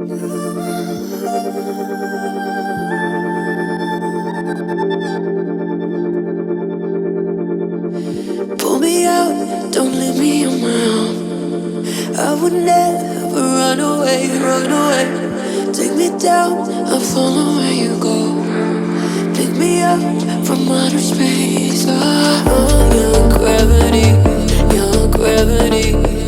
Pull me out, don't leave me on my own. I would never run away, run away. Take me down, I'll follow where you go. Pick me up from outer space. Oh, your gravity, your gravity.